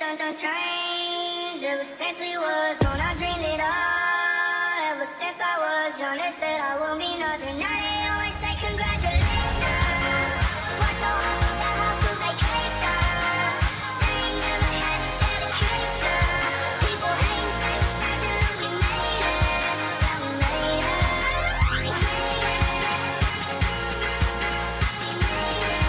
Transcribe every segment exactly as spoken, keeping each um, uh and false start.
don't, don't change. Ever since we was on, I dreamed it all. Ever since I was young, they said I won't be nothing. Now they always say congratulations. Worked so hard, got home to vacation. They ain't never had a dedication. People hating, sabotaging, look, we made it. Yeah, we made it. We made it. We made it.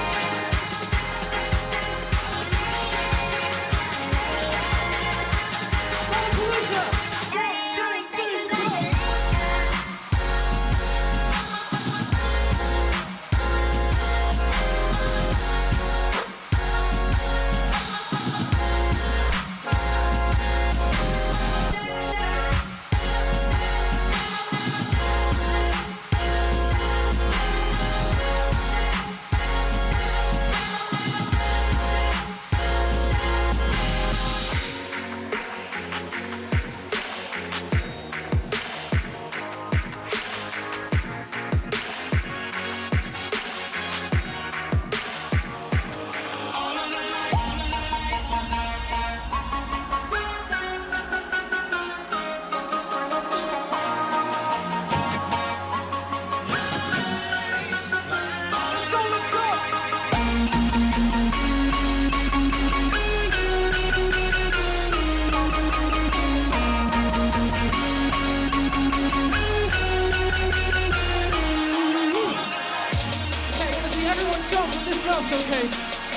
Okay.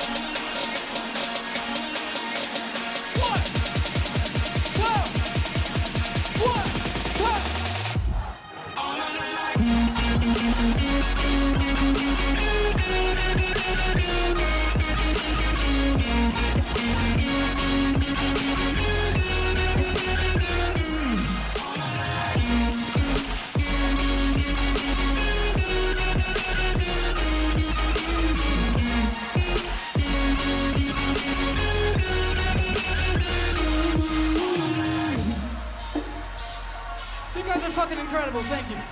One, two, one, You guys are fucking incredible, thank you.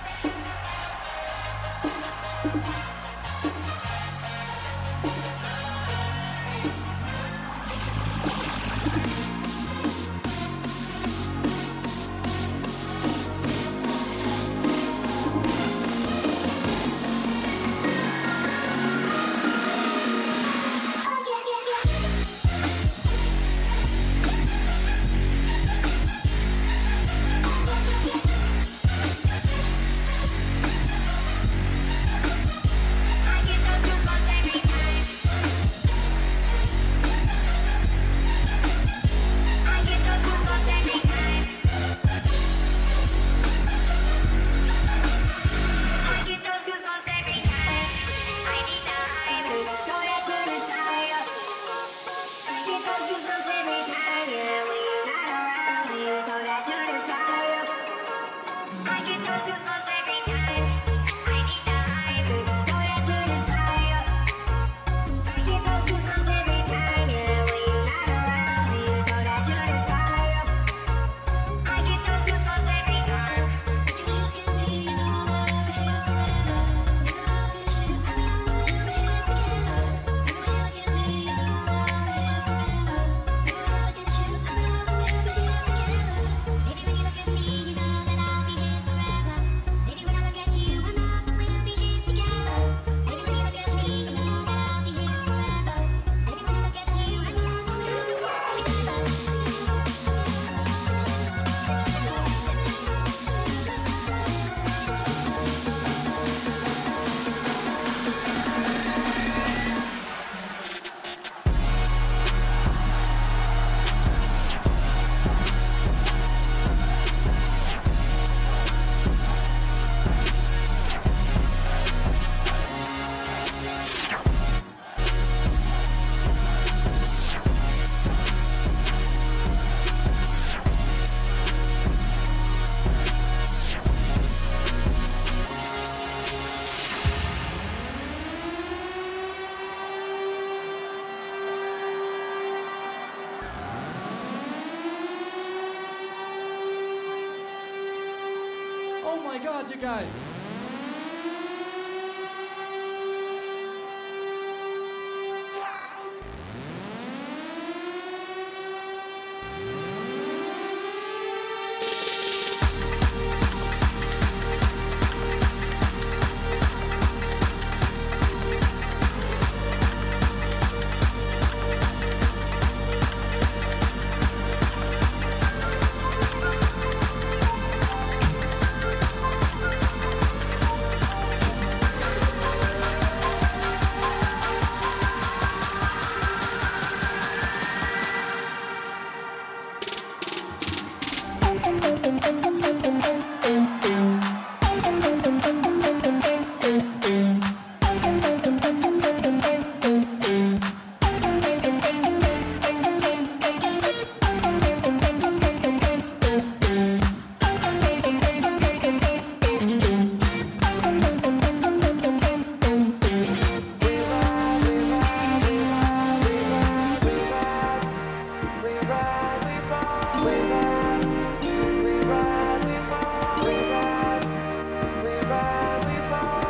Oh my God, you guys.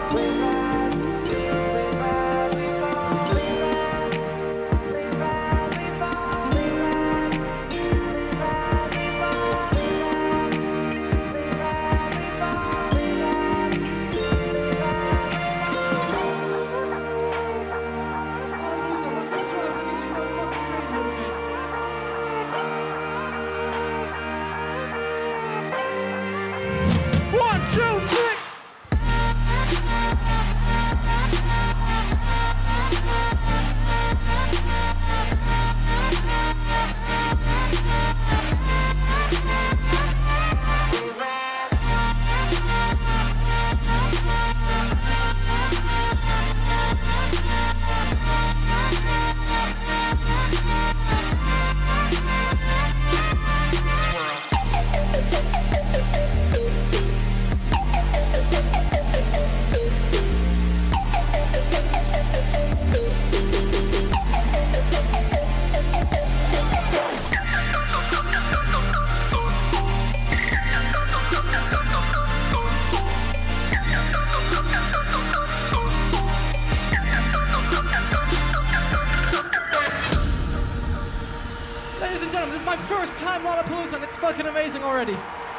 First time Lollapalooza and it's fucking amazing already.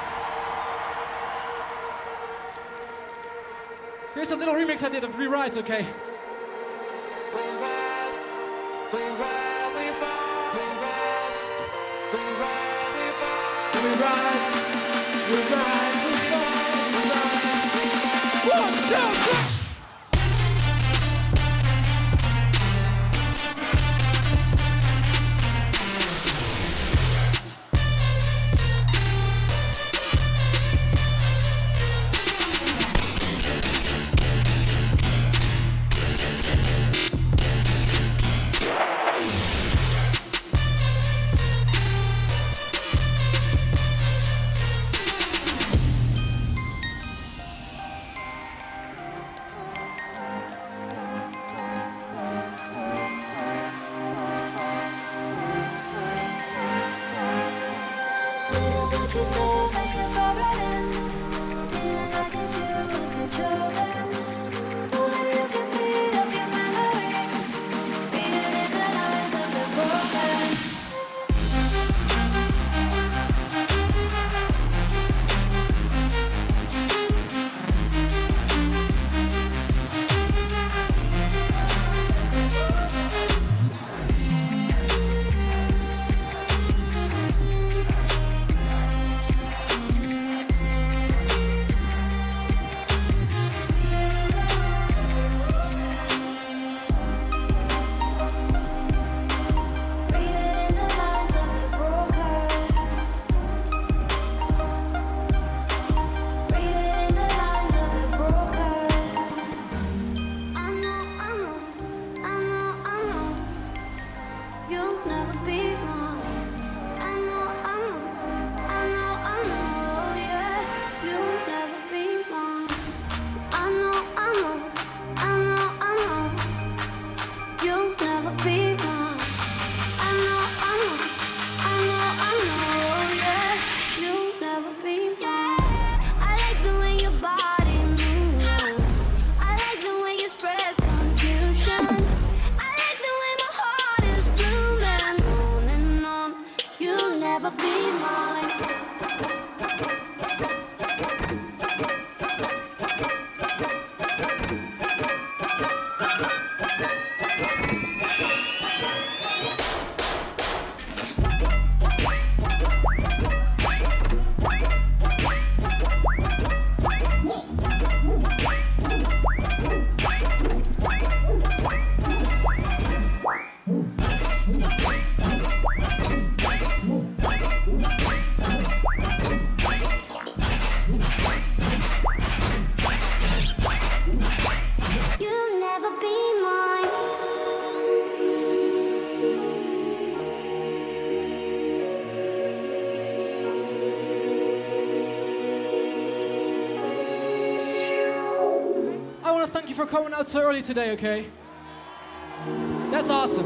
Here's a little remix I did of Free Rides, okay? We rise, we rise, we fall. We rise, we rise, we fall. We rise, we rise, we fall. We rise. One, two, three. For coming out so early today, okay? That's awesome.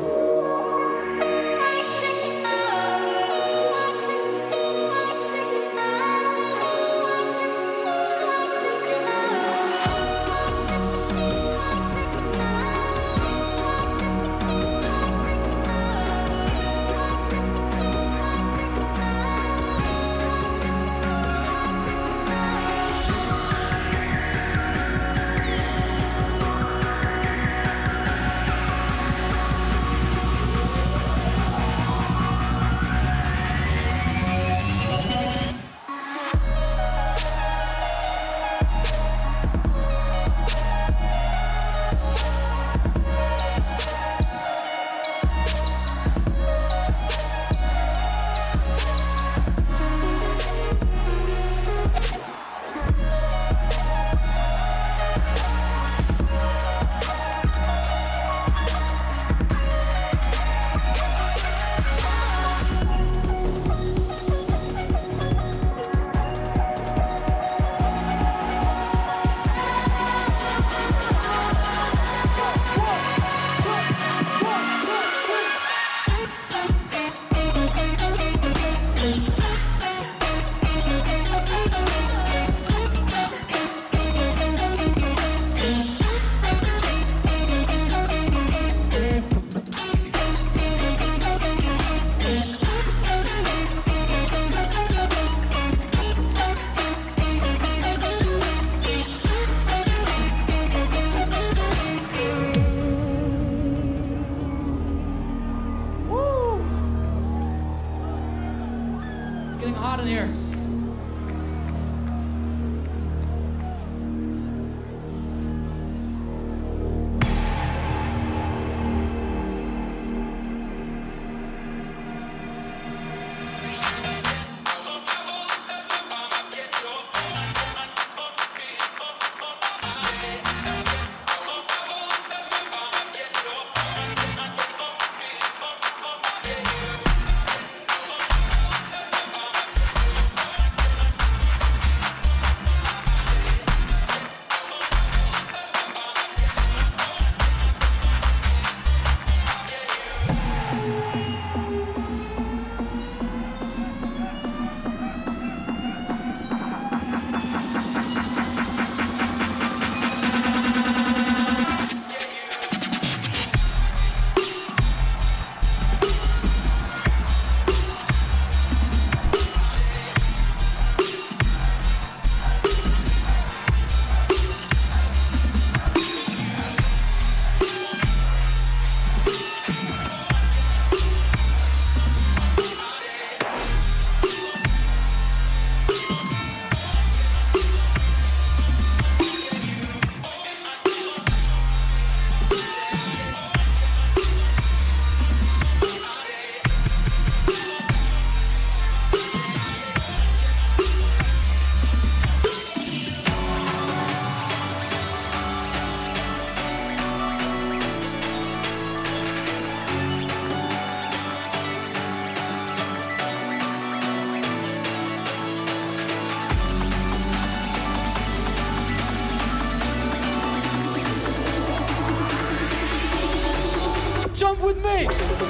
jump with me.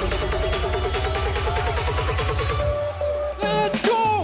Let's go.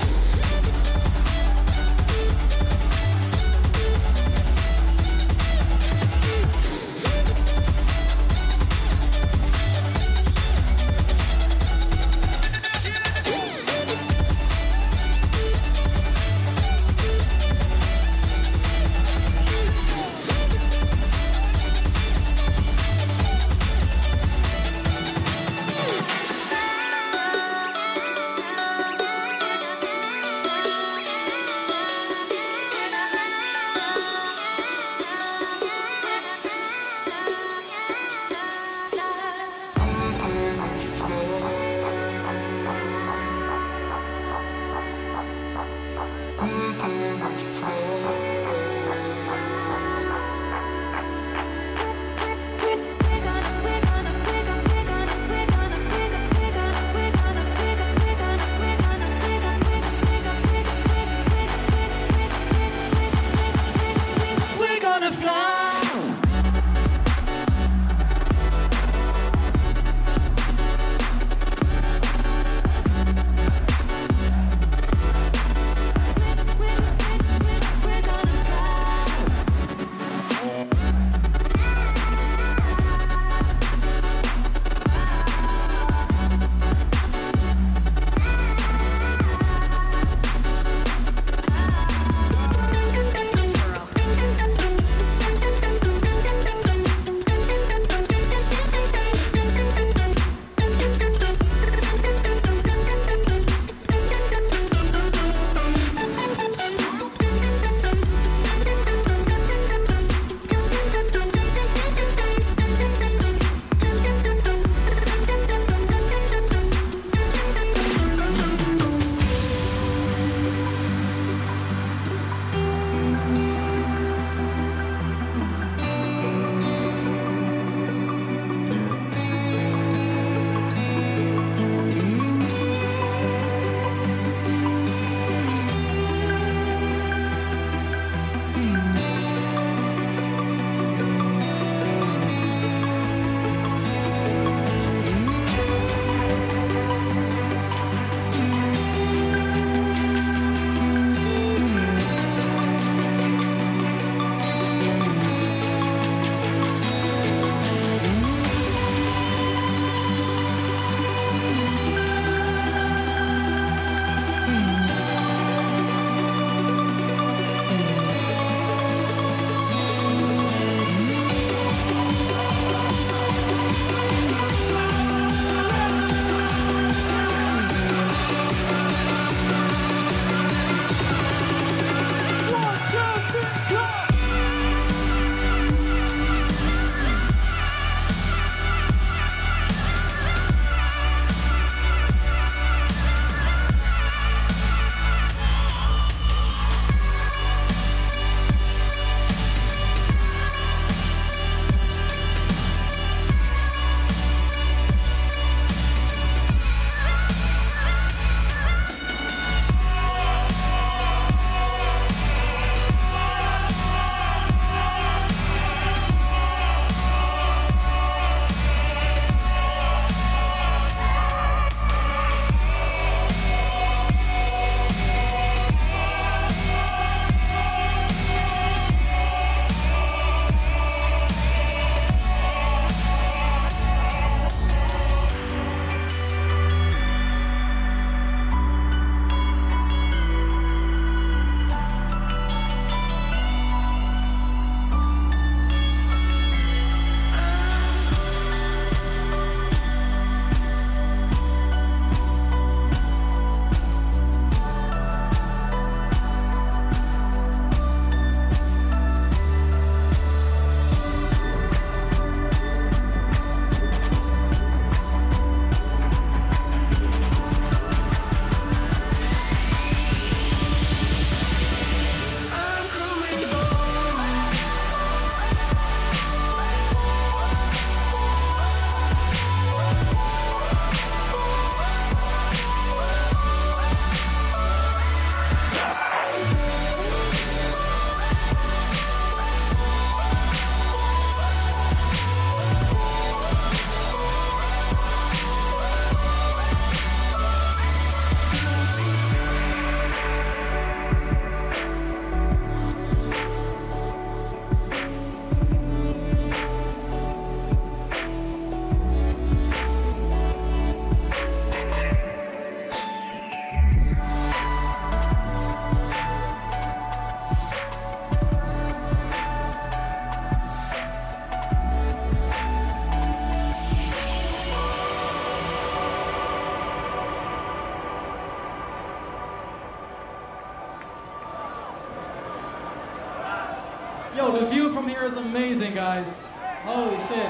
from here is amazing, guys. Holy shit.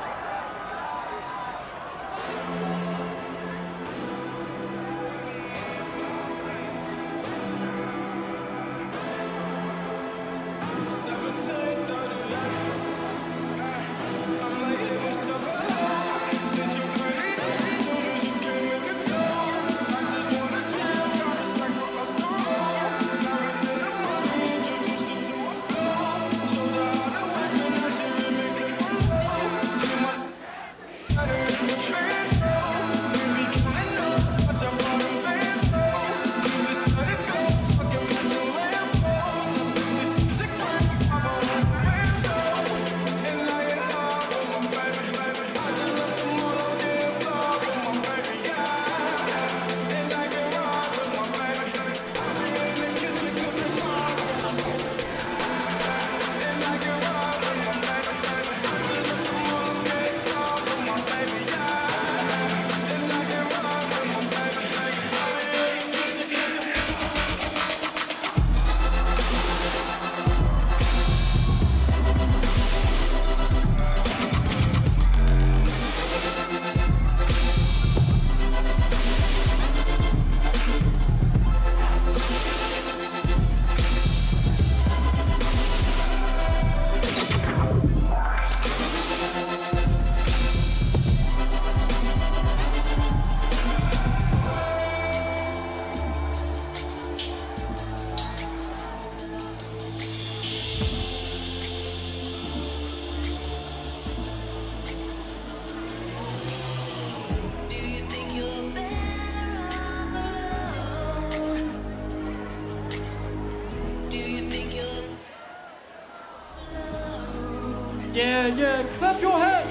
Yeah, yeah, clap your hands.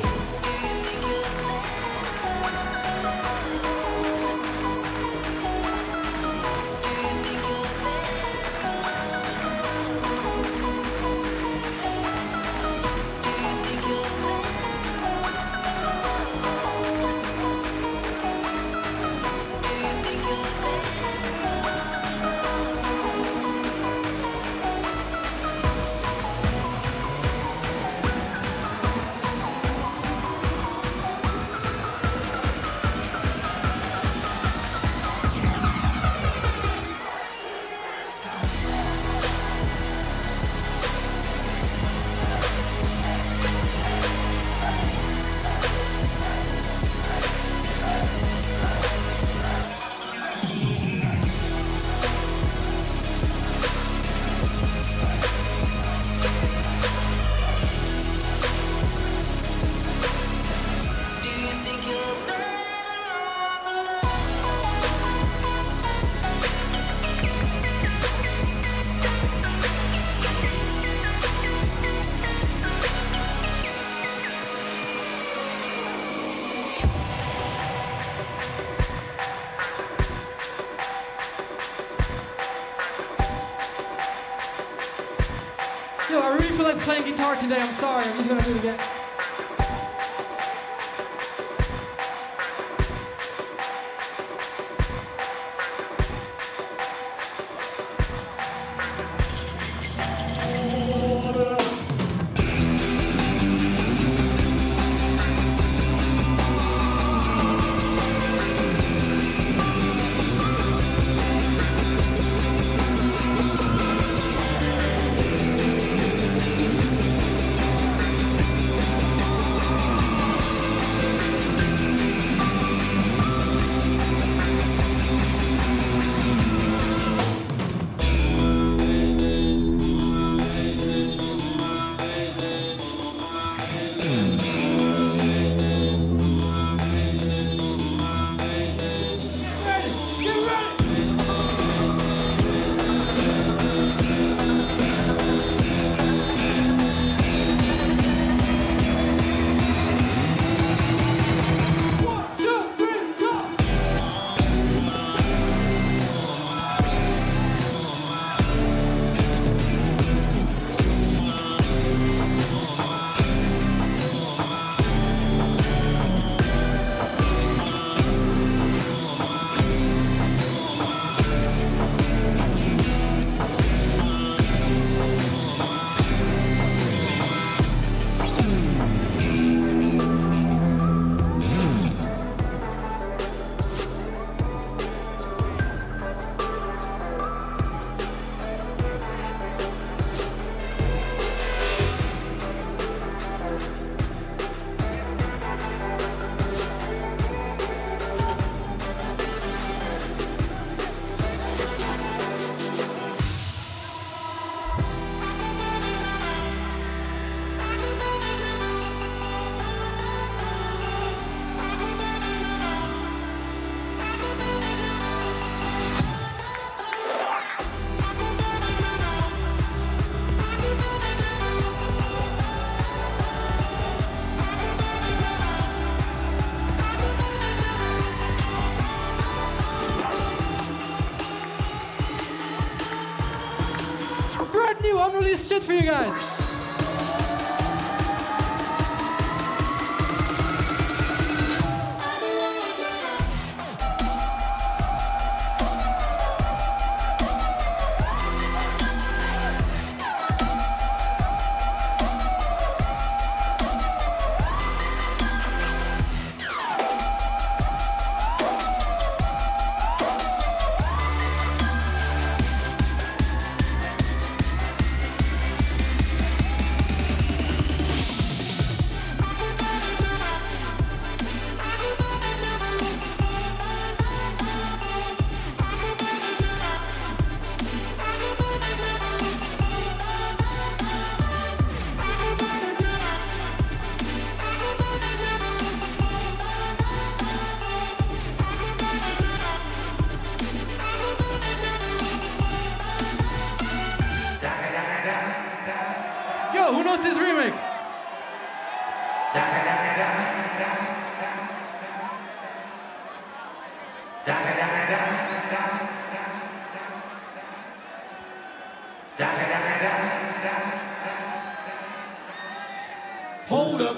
Yo, I really feel like playing guitar today. I'm sorry. I'm just gonna do it again. shit for you guys. Yo, who knows this remix? Hold up.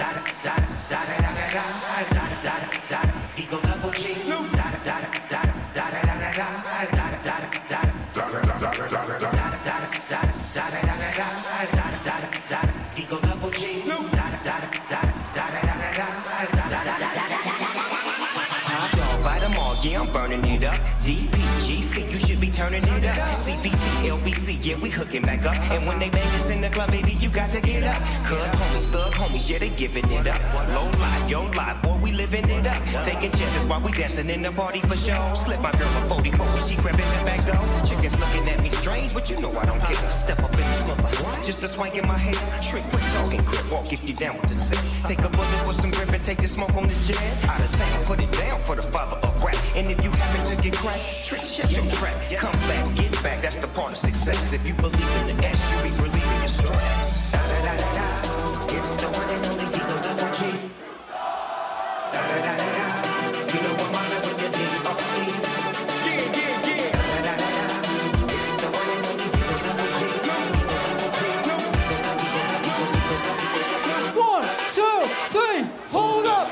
Yeah, I'm burning it up. D P G C, you should be turning it up. C B T, L B C, yeah, we hooking back up. And when they bang us in the club, baby, you got to get up. Cause homies, thug homies, yeah, they giving it up. Low lie, yo lie, boy, we living it up. Taking chances while we dancing in the party for show. Slip my girl a forty-four when she crept in the back door. Chickens looking at me strange, but you know I don't care. Step up in this mother, just a swank in my head. Trick, quit talking, crip walk if you down with the sick. Take a bullet with some grip and take the smoke on this jet. Out of town, put it down for the father of rap. And if you happen to get cracked, trick, shut your trap. Come back, get back, that's the part of success. If you believe in the S, you be relieving your stress. Da da da da da, it's the one and only Eagle Double G. Da da da da da, you know I'm on it with your D O E. Yeah, yeah, yeah. Da da da da da, it's the one and only Eagle Double G. One, two, three, hold up.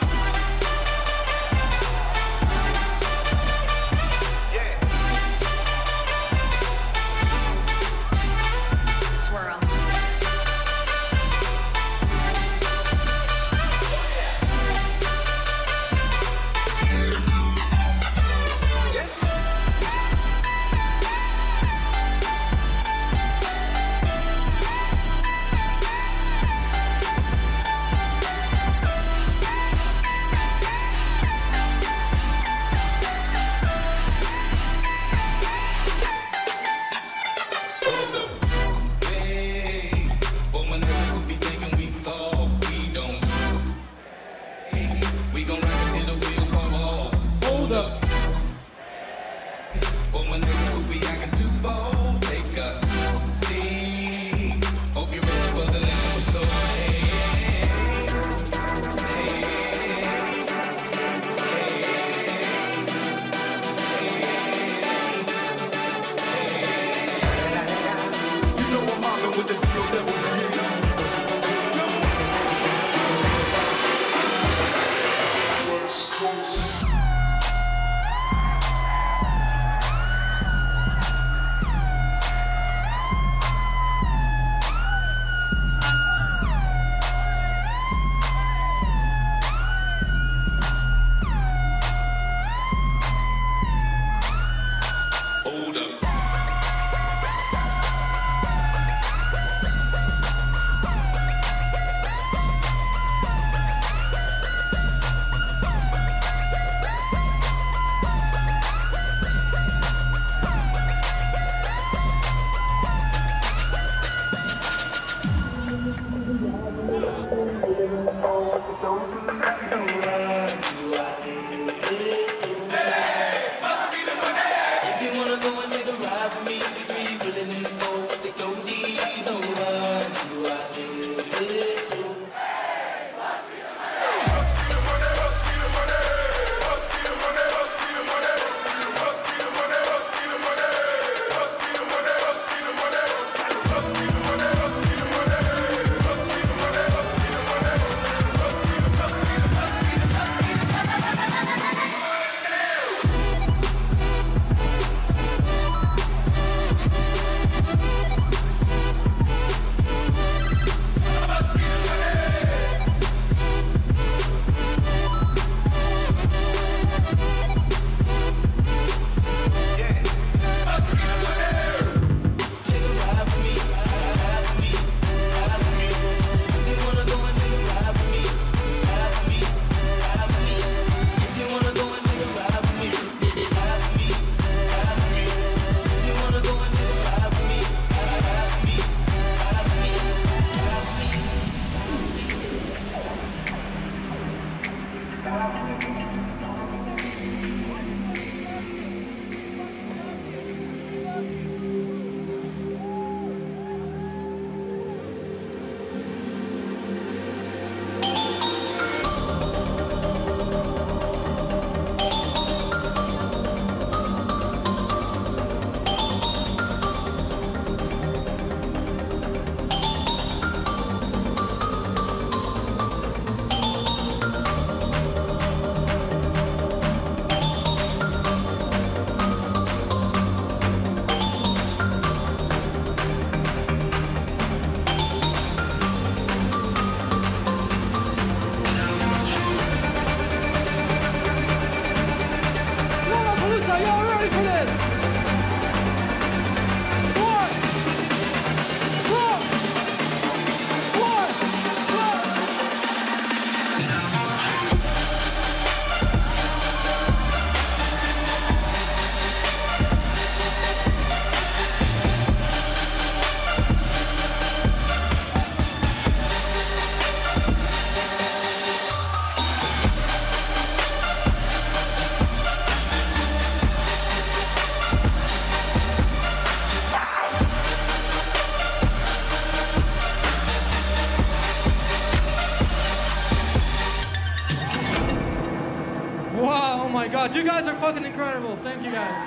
God, you guys are fucking incredible. Thank you guys.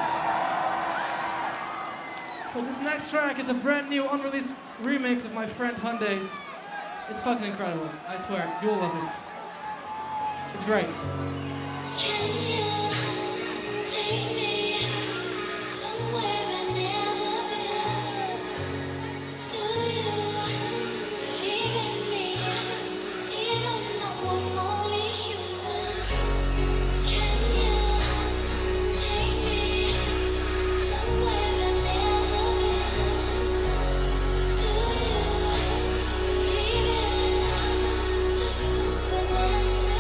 So this next track is a brand new unreleased remix of my friend Hyundai's. It's fucking incredible. I swear, you'll love it. It's great. Can you take me somewhere I've never been? Do you believe in me, even though I'm only human? Can you take me somewhere I've never been? Do you believe in the supernatural?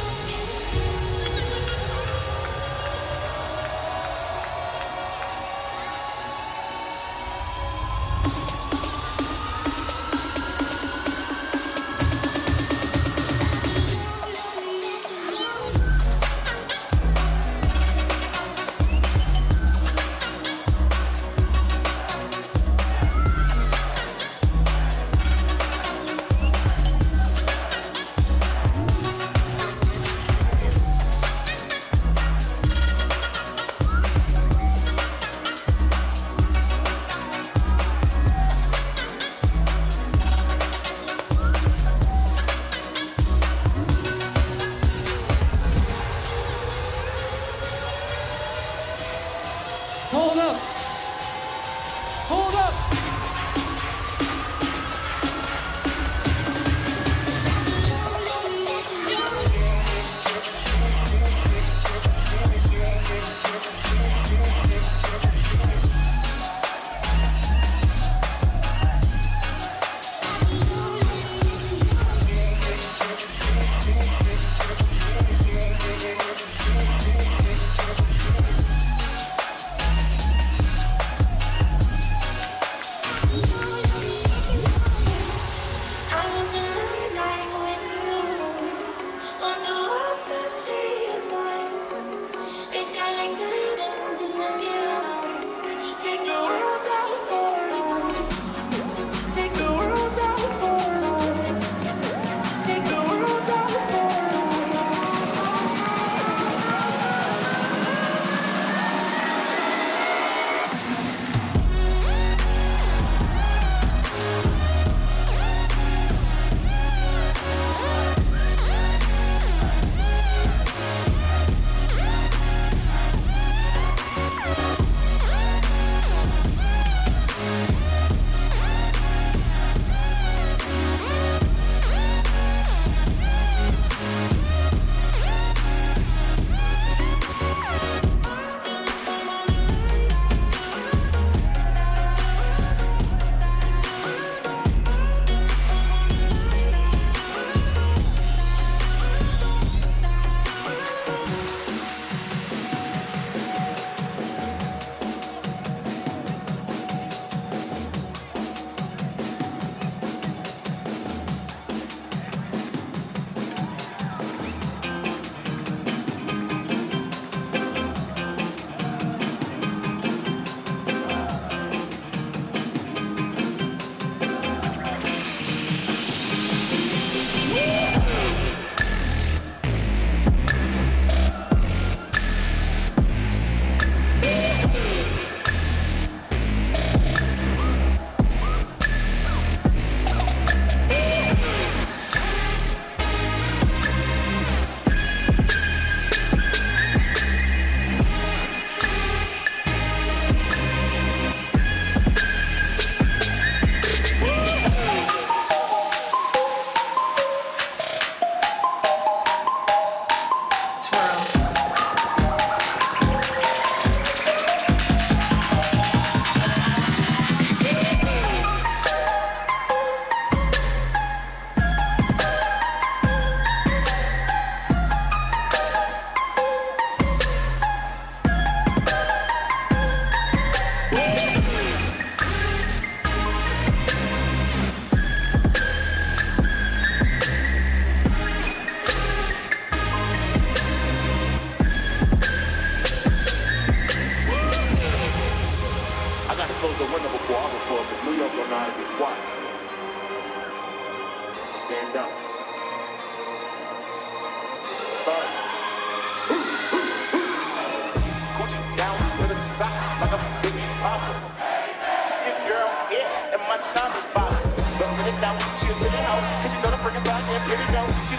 Hold up! Hold up! Take the world down for a ride. Take the world down for a ride. Take the world down for a close the window before I record, because New York don't know how to be quiet. Stand up. Start.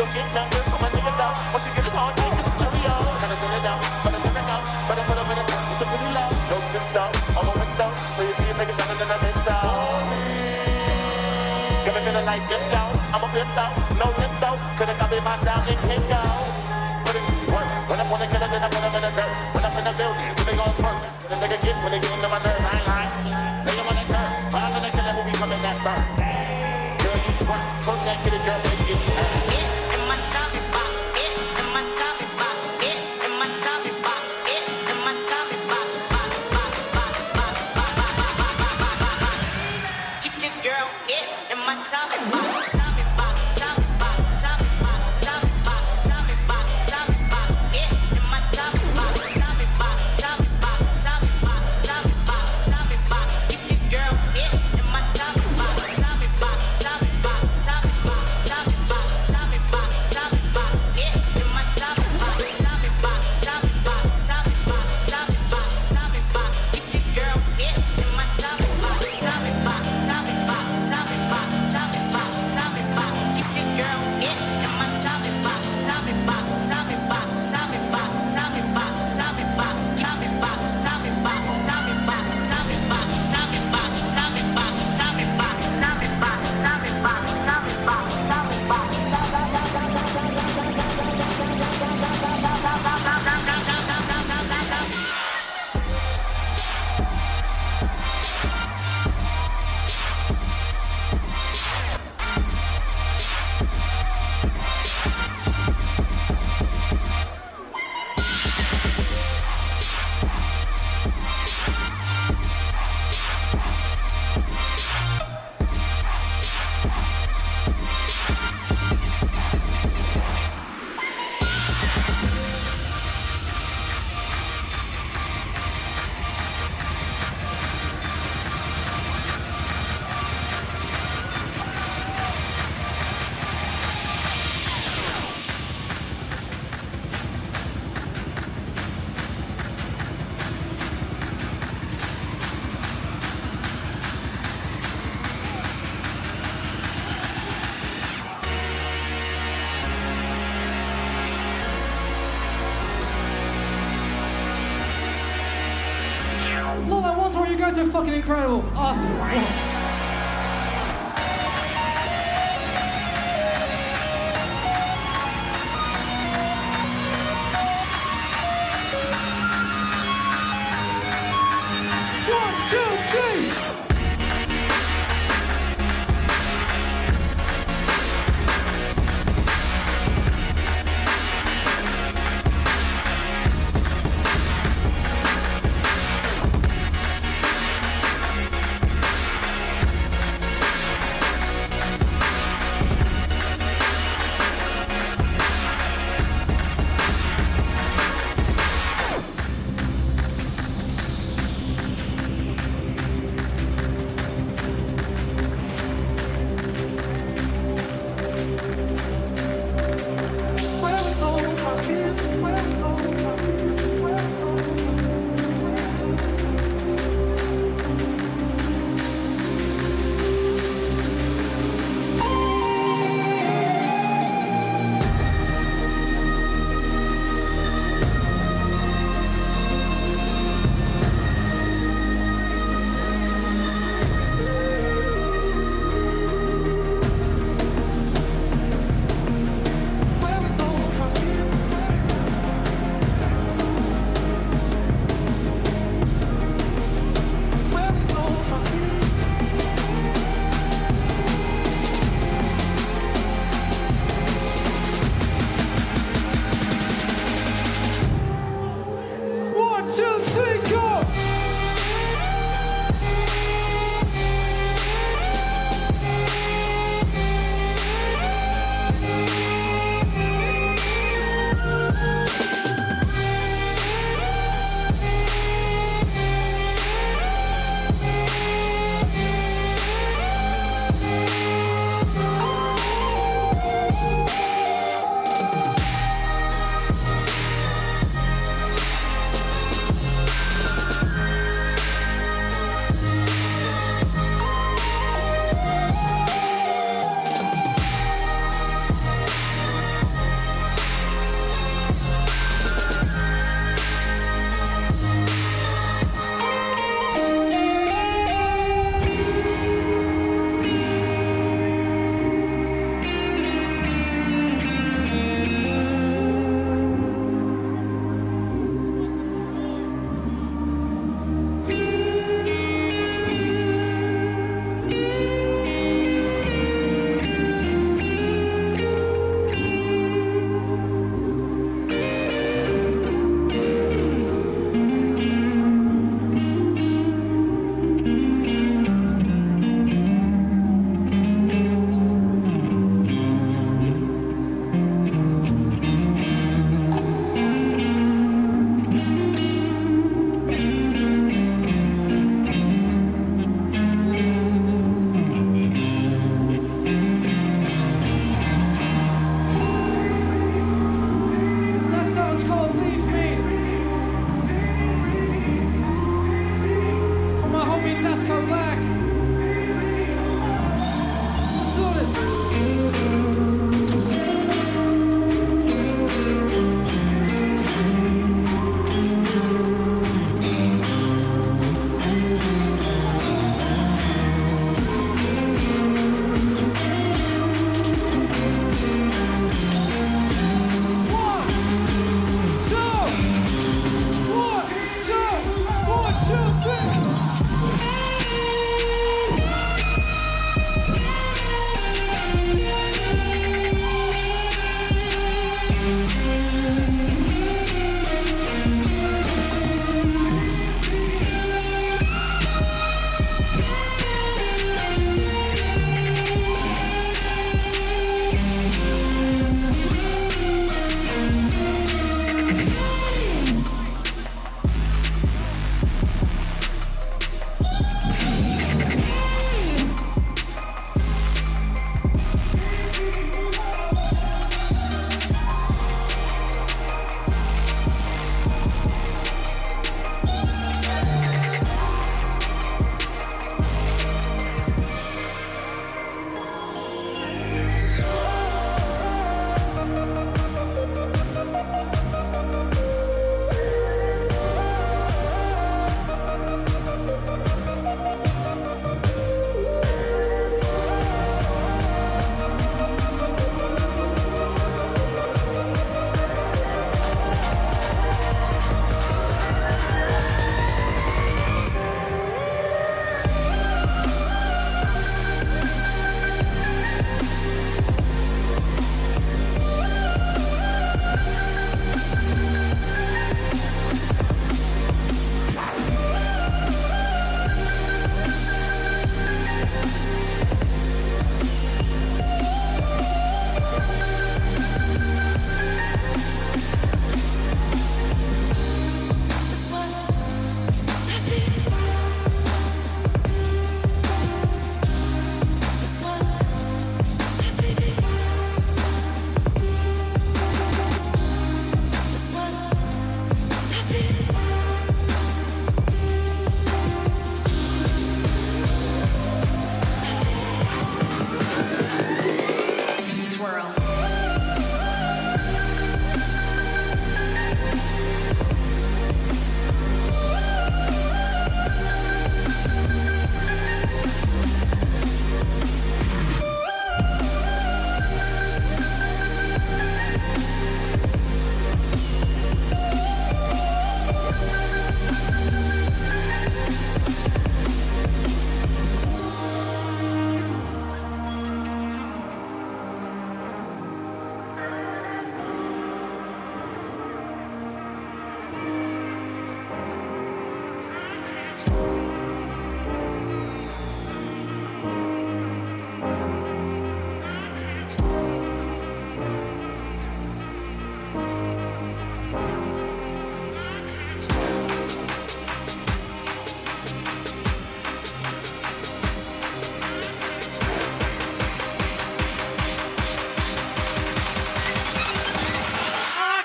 don't get nothing from a nigga though. Once you get his hard dick, it's a Cheerio. Kinda send it down, but I'm gonna go. But I put him in a cup, the pretty low. No tiptoe, on my window. So you see a nigga shining in the window. Got me feeling like Jim Jones. I'm a pimp though, no limp though. Couldn't copy my style in Kinko's. Put it work. When I wanna kill it, then I put him in the dirt. When I'm in the building, so they gon' smirk. The nigga get when they get into my nerve. I ain't lying. Nigga wanna curve. All of the killer who be coming that burn. Girl, you twerk. Twerk that kitty girl, make it hurt. In my Tommy box, it in my Tommy box, it in my Tommy box, it in my Tommy box, box, box, box, box, box, box, box, box, box. Keep your girl, it in my Tommy box, Tommy box, Tommy box, Tommy box, Tommy box, Tommy box, Tommy box, it in my Tommy box, Tommy box, Tommy box, Tommy box, Tommy box, Tommy box. Keep your girl, it in my Tommy box, Tommy box, Tommy box, Tommy box, Tommy box, Tommy box, Tommy box, it in my Tommy box, Tommy box, Tommy box, Tommy box, Tommy box, Tommy box. Keep your girl, it in my Tommy box, Tommy box, Tommy box, Tommy box, Tommy box, Tommy box. Keep your girl, it in my Tommy box, Tommy box, Tommy box, Tommy box, Tommy box, Tommy box, Tommy box, Tommy box, Tommy box, Tommy box, Tommy box, Tommy box, Tommy box, Tommy box, Tommy box, Tommy box, Tommy box. Lol, that once more, you guys are fucking incredible. Awesome. Whoa. One, two, three.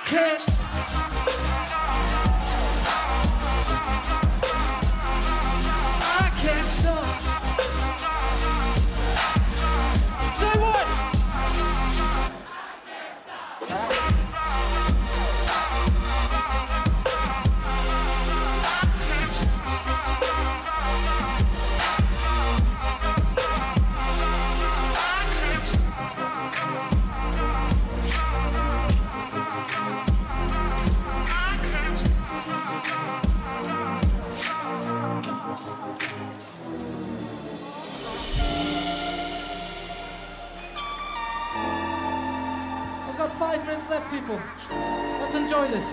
can't. I can't stop. Say what? Five minutes left, people. Let's enjoy this.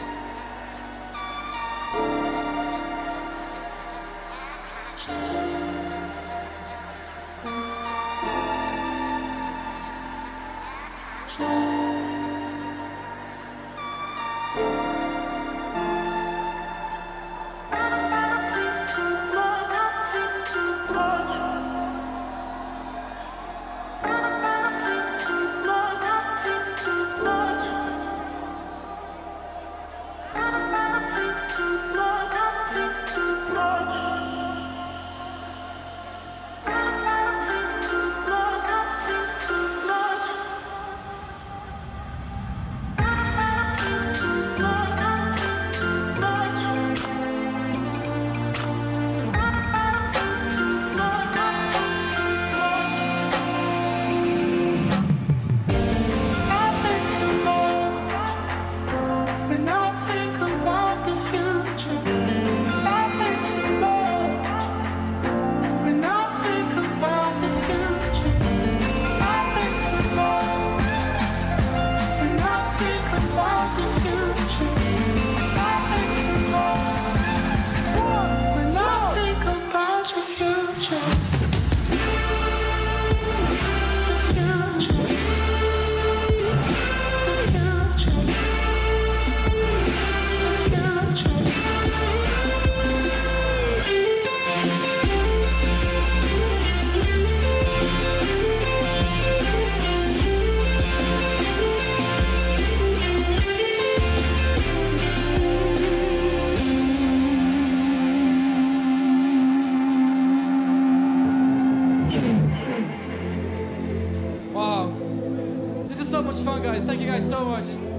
Thank you guys so much.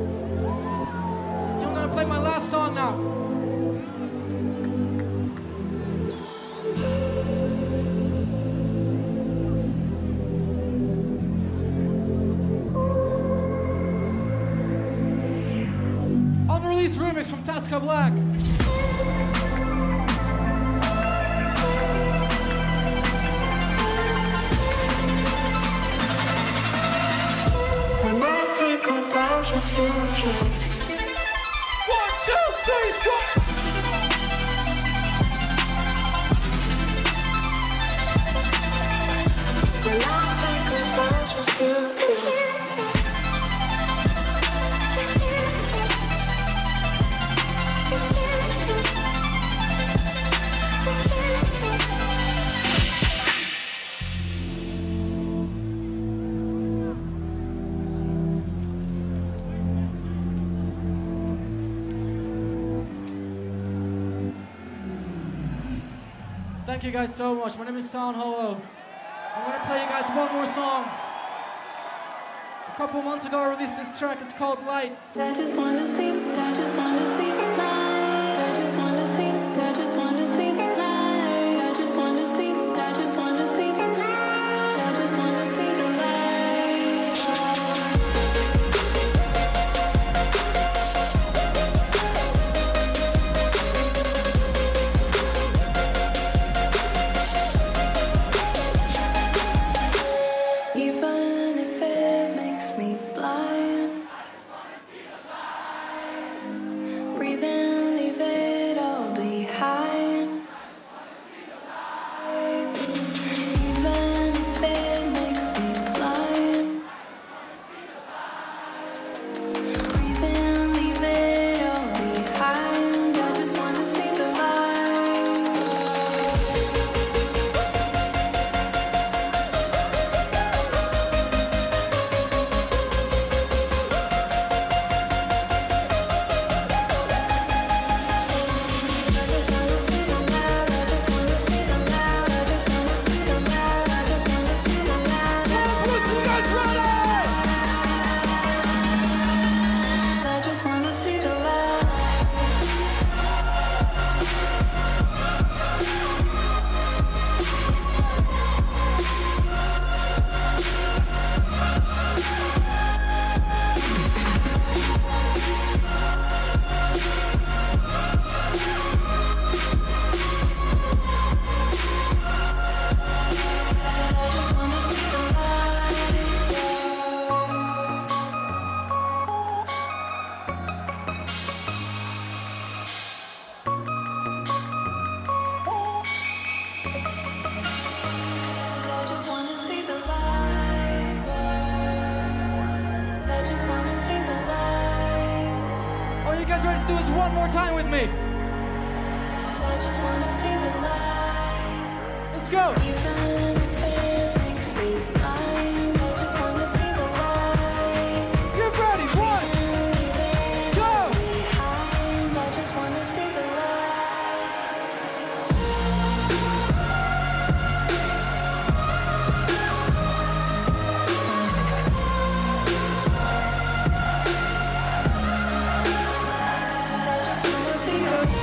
I'm gonna play my last song now. Unreleased remix from Tasca Black. One, two, three, four. When I think about your future. Thank you guys so much. My name is Sound Holo. I'm gonna play you guys one more song. A couple months ago I released this track, it's called Light. I just wanna see, I just wanna see the light. I just wanna see, I just wanna see the light. I just wanna see, I just wanna see the light. I just wanna see the light. Even if it makes me blind, just wanna see the light. Are you guys ready to do this one more time with me? I just wanna see the light. Let's go. Even if it makes me blind, I just wanna see the light. Get ready. One, two. Behind, I just wanna see the light. I just wanna see the light.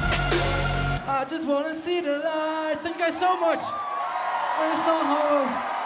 I just wanna see the light. Thank you guys so much. We're in Sound Hollow.